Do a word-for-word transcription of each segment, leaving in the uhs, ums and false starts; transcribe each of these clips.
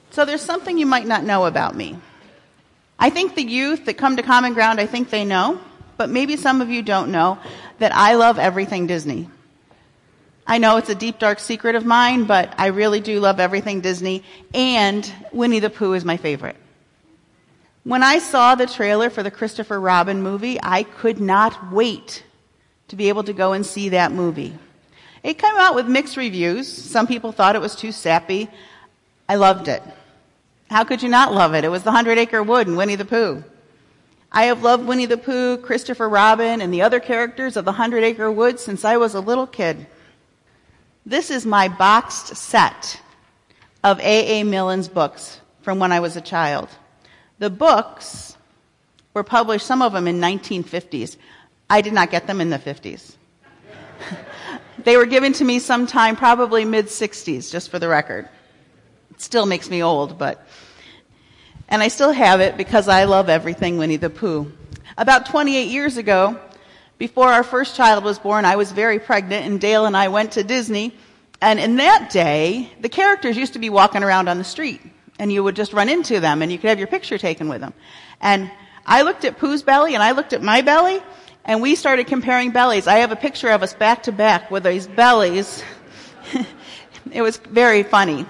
So there's something you might not know about me. I think the youth that come to Common Ground, I think they know, but maybe some of you don't know that I love everything Disney. I know it's a deep, dark secret of mine, but I really do love everything Disney, and Winnie the Pooh is my favorite. When I saw the trailer for the Christopher Robin movie, I could not wait to be able to go and see that movie. It came out with mixed reviews. Some people thought it was too sappy. I loved it. How could you not love it? It was the Hundred Acre Wood and Winnie the Pooh. I have loved Winnie the Pooh, Christopher Robin, and the other characters of the Hundred Acre Wood since I was a little kid. This is my boxed set of A A. Millen's books from when I was a child. The books were published, some of them in nineteen fifties. I did not get them in the fifties. They were given to me sometime, probably mid-sixties, just for the record. It still makes me old, but... And I still have it because I love everything Winnie the Pooh. About twenty-eight years ago, before our first child was born, I was very pregnant, and Dale and I went to Disney. And in that day, the characters used to be walking around on the street, and you would just run into them, and you could have your picture taken with them. And I looked at Pooh's belly, and I looked at my belly, and we started comparing bellies. I have a picture of us back to back with these bellies. It was very funny.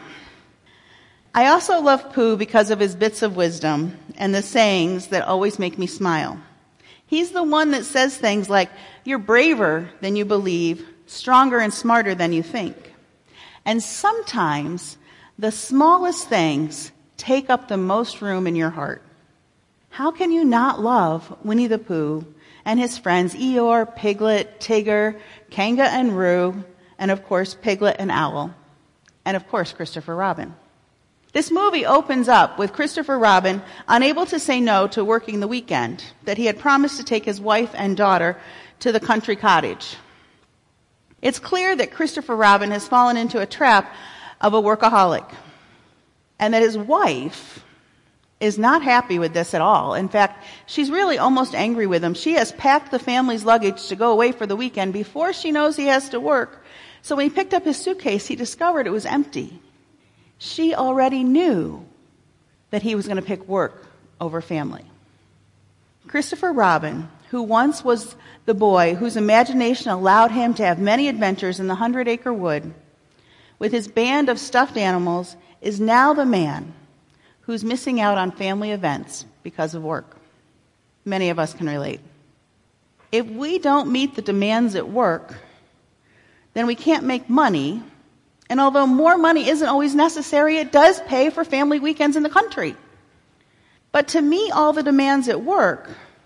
I also love Pooh because of his bits of wisdom and the sayings that always make me smile. He's the one that says things like, "You're braver than you believe, stronger and smarter than you think." And sometimes the smallest things take up the most room in your heart. How can you not love Winnie the Pooh and his friends Eeyore, Piglet, Tigger, Kanga and Roo, and of course Piglet and Owl, and of course Christopher Robin? This movie opens up with Christopher Robin unable to say no to working the weekend that he had promised to take his wife and daughter to the country cottage. It's clear that Christopher Robin has fallen into a trap of a workaholic, and that his wife is not happy with this at all. In fact, she's really almost angry with him. She has packed the family's luggage to go away for the weekend before she knows he has to work. So when he picked up his suitcase, he discovered it was empty. She already knew that he was going to pick work over family. Christopher Robin, who once was the boy whose imagination allowed him to have many adventures in the Hundred Acre Wood, with his band of stuffed animals, is now the man who's missing out on family events because of work. Many of us can relate. If we don't meet the demands at work, then we can't make money. And although more money isn't always necessary, it does pay for family weekends in the country. But to meet all the demands at work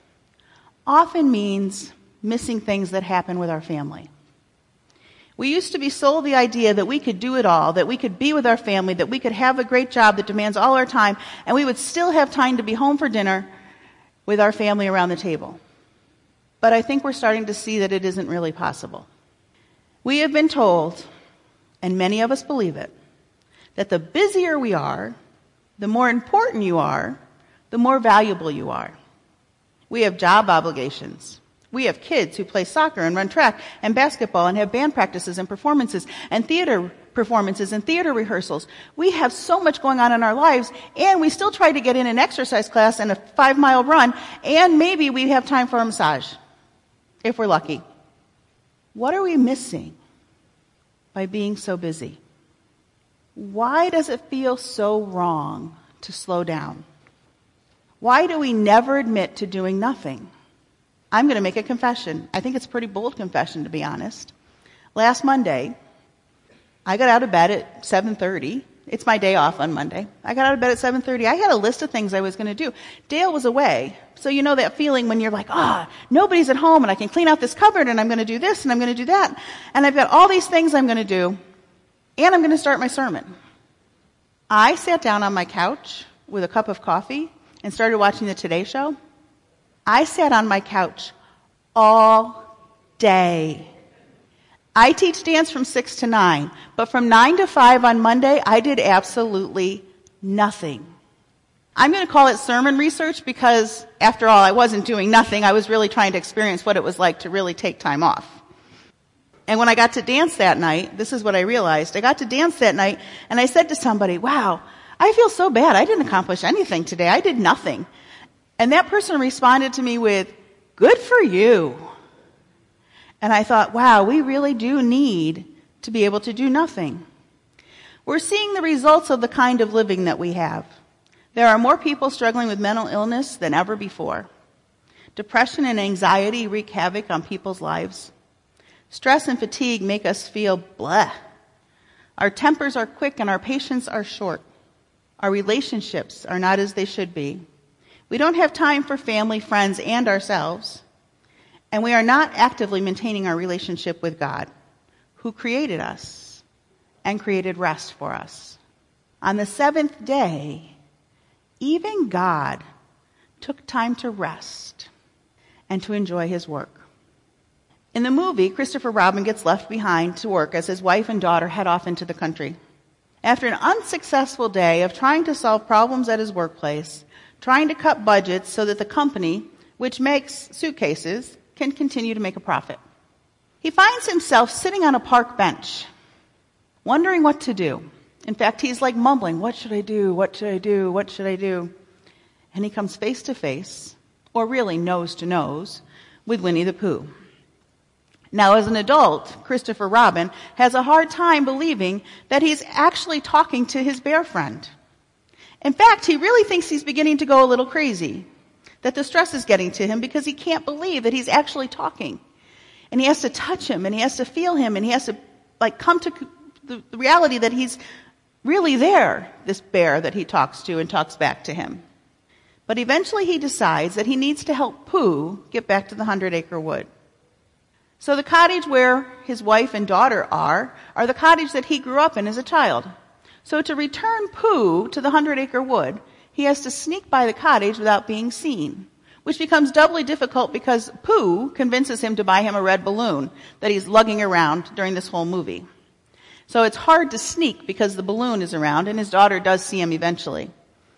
often means missing things that happen with our family. We used to be sold the idea that we could do it all, that we could be with our family, that we could have a great job that demands all our time, and we would still have time to be home for dinner with our family around the table. But I think we're starting to see that it isn't really possible. We have been told, and many of us believe it, that the busier we are, the more important you are, the more valuable you are. We have job obligations. We have kids who play soccer and run track and basketball and have band practices and performances and theater performances and theater rehearsals. We have so much going on in our lives, and we still try to get in an exercise class and a five-mile run, and maybe we have time for a massage, if we're lucky. What are we missing by being so busy? Why does it feel so wrong to slow down? Why do we never admit to doing nothing? I'm going to make a confession. I think it's a pretty bold confession, to be honest. Last Monday, I got out of bed at seven thirty. It's my day off on Monday. I got out of bed at seven thirty. I had a list of things I was going to do. Dale was away. So you know that feeling when you're like, ah, oh, nobody's at home, and I can clean out this cupboard, and I'm going to do this, and I'm going to do that. And I've got all these things I'm going to do, and I'm going to start my sermon. I sat down on my couch with a cup of coffee and started watching the Today Show. I sat on my couch all day. I teach dance from six to nine, but from nine to five on Monday, I did absolutely nothing. I'm going to call it sermon research because, after all, I wasn't doing nothing. I was really trying to experience what it was like to really take time off. And when I got to dance that night, this is what I realized. I got to dance that night, and I said to somebody, wow, I feel so bad. I didn't accomplish anything today. I did nothing. And that person responded to me with, good for you. And I thought, wow, we really do need to be able to do nothing. We're seeing the results of the kind of living that we have. There are more people struggling with mental illness than ever before. Depression and anxiety wreak havoc on people's lives. Stress and fatigue make us feel blah. Our tempers are quick and our patience are short. Our relationships are not as they should be. We don't have time for family, friends, and ourselves. And we are not actively maintaining our relationship with God, who created us and created rest for us. On the seventh day, even God took time to rest and to enjoy his work. In the movie, Christopher Robin gets left behind to work as his wife and daughter head off into the country. After an unsuccessful day of trying to solve problems at his workplace, trying to cut budgets so that the company, which makes suitcases, can continue to make a profit, he finds himself sitting on a park bench, wondering what to do. In fact, he's like mumbling, what should I do? What should I do? What should I do? And he comes face to face, or really nose to nose, with Winnie the Pooh. Now, as an adult, Christopher Robin has a hard time believing that he's actually talking to his bear friend. In fact, he really thinks he's beginning to go a little crazy, that the stress is getting to him because he can't believe that he's actually talking. And he has to touch him, and he has to feel him, and he has to like come to the, the reality that he's really there, this bear that he talks to and talks back to him. But eventually he decides that he needs to help Pooh get back to the Hundred Acre Wood. So the cottage where his wife and daughter are, are the cottage that he grew up in as a child. So to return Pooh to the Hundred Acre Wood, he has to sneak by the cottage without being seen, which becomes doubly difficult because Pooh convinces him to buy him a red balloon that he's lugging around during this whole movie. So it's hard to sneak because the balloon is around, and his daughter does see him eventually.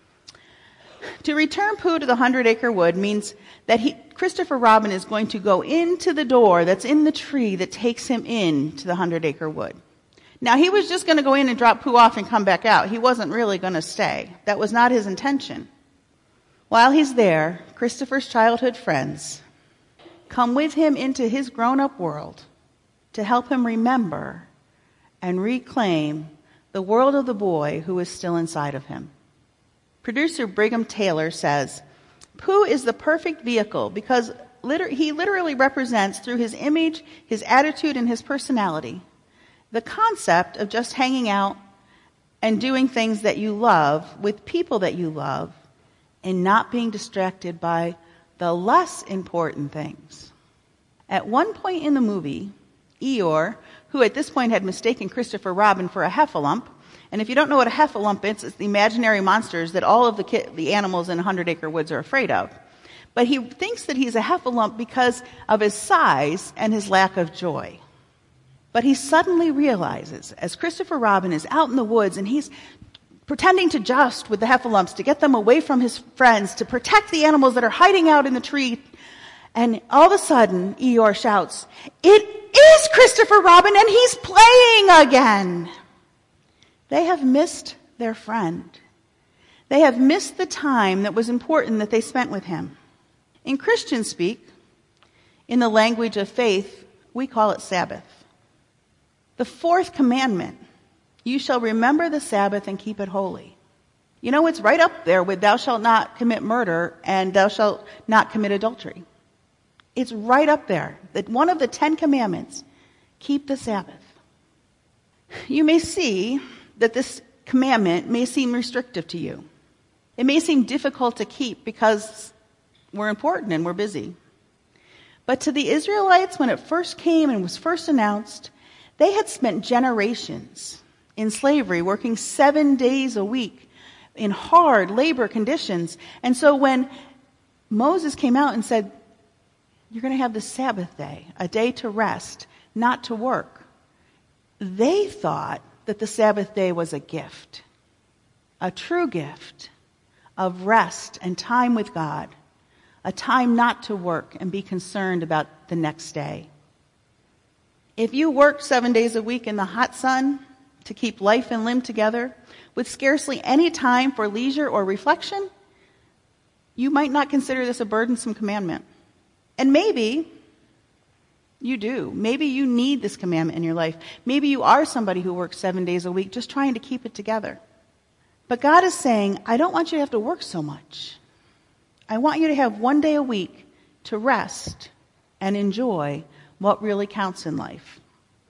To return Pooh to the Hundred Acre Wood means that he, Christopher Robin is going to go into the door that's in the tree that takes him in to the Hundred Acre Wood. Now, he was just going to go in and drop Pooh off and come back out. He wasn't really going to stay. That was not his intention. While he's there, Christopher's childhood friends come with him into his grown-up world to help him remember and reclaim the world of the boy who is still inside of him. Producer Brigham Taylor says, Pooh is the perfect vehicle because liter- he literally represents through his image, his attitude, and his personality the concept of just hanging out and doing things that you love with people that you love and not being distracted by the less important things. At one point in the movie, Eeyore, who at this point had mistaken Christopher Robin for a heffalump, and if you don't know what a heffalump is, it's the imaginary monsters that all of the, ki- the animals in Hundred Acre Woods are afraid of. But he thinks that he's a heffalump because of his size and his lack of joy. But he suddenly realizes, as Christopher Robin is out in the woods and he's pretending to joust with the heffalumps to get them away from his friends, to protect the animals that are hiding out in the tree, and all of a sudden, Eeyore shouts, "It is Christopher Robin, and he's playing again!" They have missed their friend. They have missed the time that was important that they spent with him. In Christian speak, in the language of faith, we call it Sabbath. The fourth commandment, you shall remember the Sabbath and keep it holy. You know, it's right up there with thou shalt not commit murder and thou shalt not commit adultery. It's right up there. That one of the Ten Commandments, keep the Sabbath. You may see that this commandment may seem restrictive to you. It may seem difficult to keep because we're important and we're busy. But to the Israelites, when it first came and was first announced, they had spent generations in slavery, working seven days a week in hard labor conditions. And so when Moses came out and said, you're going to have the Sabbath day, a day to rest, not to work, they thought that the Sabbath day was a gift, a true gift of rest and time with God, a time not to work and be concerned about the next day. If you worked seven days a week in the hot sun to keep life and limb together, with scarcely any time for leisure or reflection, you might not consider this a burdensome commandment. And maybe you do. Maybe you need this commandment in your life. Maybe you are somebody who works seven days a week just trying to keep it together. But God is saying, I don't want you to have to work so much. I want you to have one day a week to rest and enjoy what really counts in life.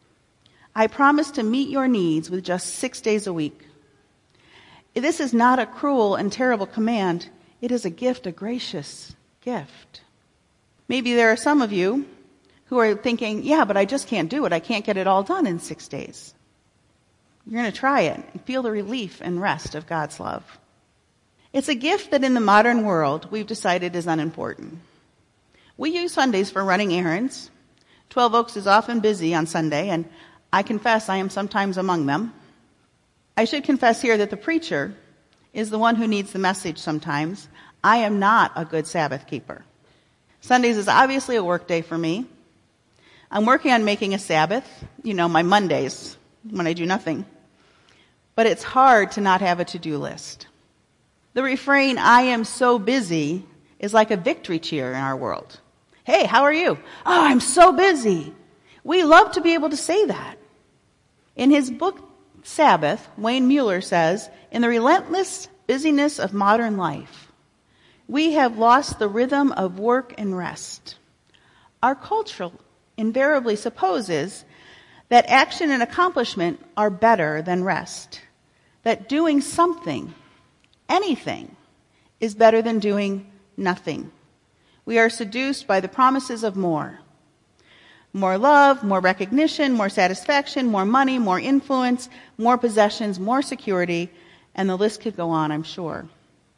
I promise to meet your needs with just six days a week. This is not a cruel and terrible command. It is a gift, a gracious gift. Maybe there are some of you who are thinking, yeah, but I just can't do it. I can't get it all done in six days. You're going to try it and feel the relief and rest of God's love. It's a gift that in the modern world we've decided is unimportant. We use Sundays for running errands. Twelve Oaks is often busy on Sunday, and I confess I am sometimes among them. I should confess here that the preacher is the one who needs the message sometimes. I am not a good Sabbath keeper. Sundays is obviously a work day for me. I'm working on making a Sabbath, you know, my Mondays, when I do nothing. But it's hard to not have a to-do list. The refrain, I am so busy, is like a victory cheer in our world. Hey, how are you? Oh, I'm so busy. We love to be able to say that. In his book, Sabbath, Wayne Mueller says, in the relentless busyness of modern life, we have lost the rhythm of work and rest. Our culture invariably supposes that action and accomplishment are better than rest, that doing something, anything, is better than doing nothing. We are seduced by the promises of more. More love, more recognition, more satisfaction, more money, more influence, more possessions, more security, and the list could go on, I'm sure.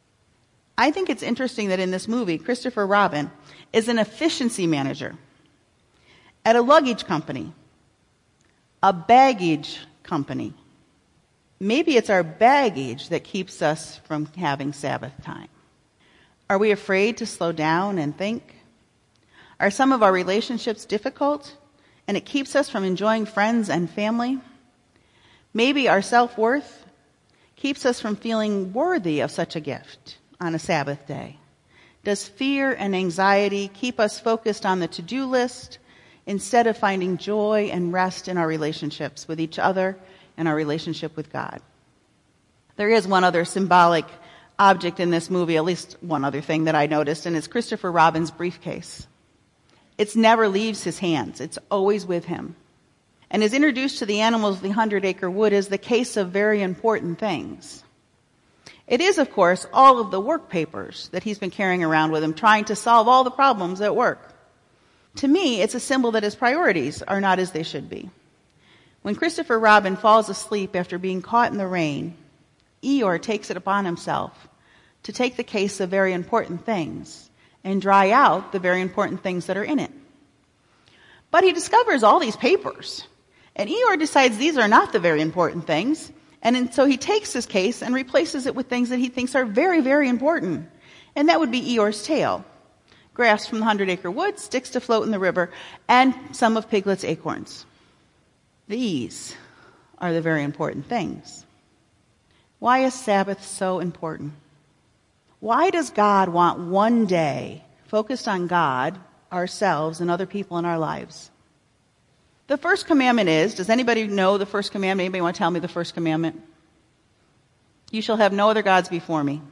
I think it's interesting that in this movie, Christopher Robin is an efficiency manager at a luggage company, a baggage company. Maybe it's our baggage that keeps us from having Sabbath time. Are we afraid to slow down and think? Are some of our relationships difficult and it keeps us from enjoying friends and family? Maybe our self-worth keeps us from feeling worthy of such a gift on a Sabbath day. Does fear and anxiety keep us focused on the to-do list instead of finding joy and rest in our relationships with each other and our relationship with God? There is one other symbolic object in this movie, at least one other thing that I noticed, and it's Christopher Robin's briefcase. It never leaves his hands. It's always with him. And is introduced to the animals of the Hundred Acre Wood as the case of very important things. It is, of course, all of the work papers that he's been carrying around with him, trying to solve all the problems at work. To me, it's a symbol that his priorities are not as they should be. When Christopher Robin falls asleep after being caught in the rain, Eeyore takes it upon himself to take the case of very important things and dry out the very important things that are in it. But he discovers all these papers, and Eeyore decides these are not the very important things, and so he takes his case and replaces it with things that he thinks are very, very important. And that would be Eeyore's tail. Grass from the Hundred Acre Wood, sticks to float in the river, and some of Piglet's acorns. These are the very important things. Why is Sabbath so important? Why does God want one day focused on God, ourselves, and other people in our lives? The first commandment is, does anybody know the first commandment? Anybody want to tell me the first commandment? You shall have no other gods before me.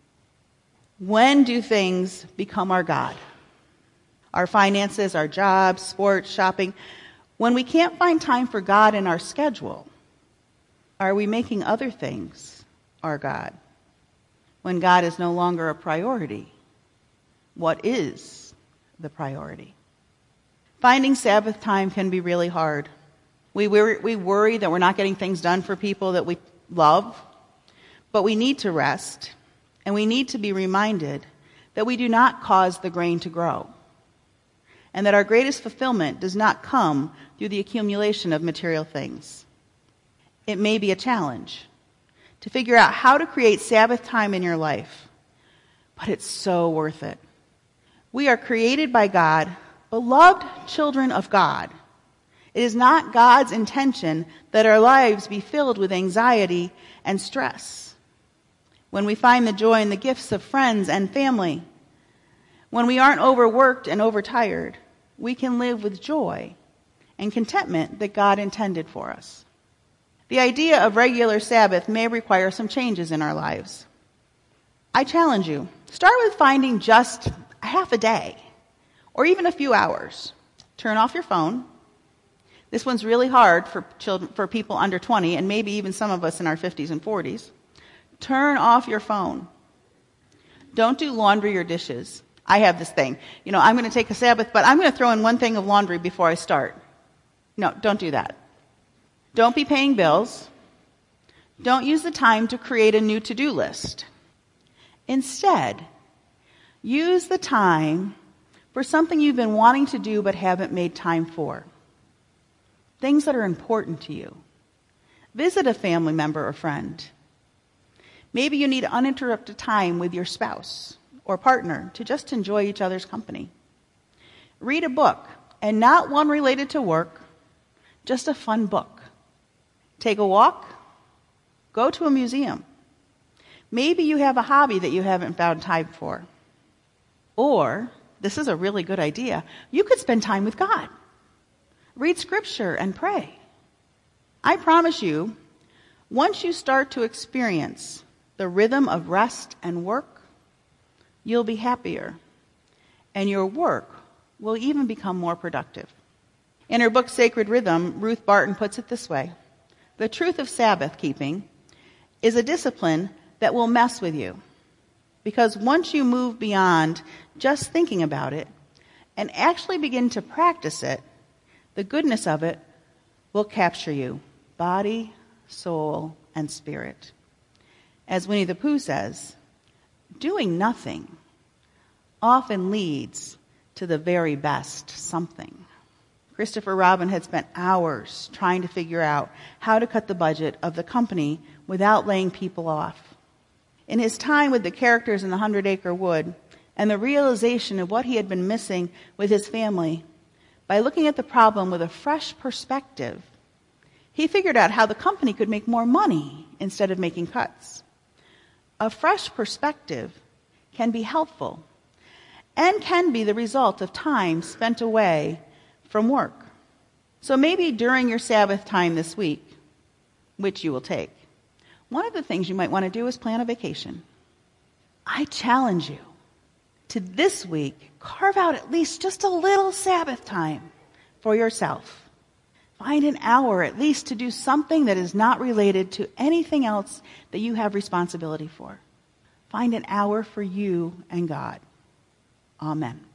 When do things become our God? Our finances, our jobs, sports, shopping. When we can't find time for God in our schedule, are we making other things our God? When God is no longer a priority, what is the priority? Finding Sabbath time can be really hard. We worry, we worry that we're not getting things done for people that we love, but we need to rest, and we need to be reminded that we do not cause the grain to grow, and that our greatest fulfillment does not come through the accumulation of material things. It may be a challenge to figure out how to create Sabbath time in your life, but it's so worth it. We are created by God, beloved children of God. It is not God's intention that our lives be filled with anxiety and stress. When we find the joy in the gifts of friends and family, when we aren't overworked and overtired, we can live with joy and contentment that God intended for us. The idea of regular Sabbath may require some changes in our lives. I challenge you, start with finding just half a day or even a few hours. Turn off your phone. This one's really hard for children, for people under twenty, and maybe even some of us in our fifties and forties. Turn off your phone. Don't do laundry or dishes. I have this thing. You know, I'm going to take a Sabbath, but I'm going to throw in one thing of laundry before I start. No, don't do that. Don't be paying bills. Don't use the time to create a new to-do list. Instead, use the time for something you've been wanting to do but haven't made time for. Things that are important to you. Visit a family member or friend. Maybe you need uninterrupted time with your spouse or partner to just enjoy each other's company. Read a book, and not one related to work, just a fun book. Take a walk. Go to a museum. Maybe you have a hobby that you haven't found time for. Or, this is a really good idea, you could spend time with God. Read scripture and pray. I promise you, once you start to experience the rhythm of rest and work, you'll be happier, and your work will even become more productive. In her book, Sacred Rhythm, Ruth Barton puts it this way: the truth of Sabbath keeping is a discipline that will mess with you, because once you move beyond just thinking about it and actually begin to practice it, the goodness of it will capture you, body, soul, and spirit. As Winnie the Pooh says, doing nothing often leads to the very best something. Christopher Robin had spent hours trying to figure out how to cut the budget of the company without laying people off. In his time with the characters in the Hundred Acre Wood and the realization of what he had been missing with his family, by looking at the problem with a fresh perspective, he figured out how the company could make more money instead of making cuts. A fresh perspective can be helpful and can be the result of time spent away from work. So maybe during your Sabbath time this week, which you will take, one of the things you might want to do is plan a vacation. I challenge you to this week carve out at least just a little Sabbath time for yourself. Find an hour at least to do something that is not related to anything else that you have responsibility for. Find an hour for you and God. Amen.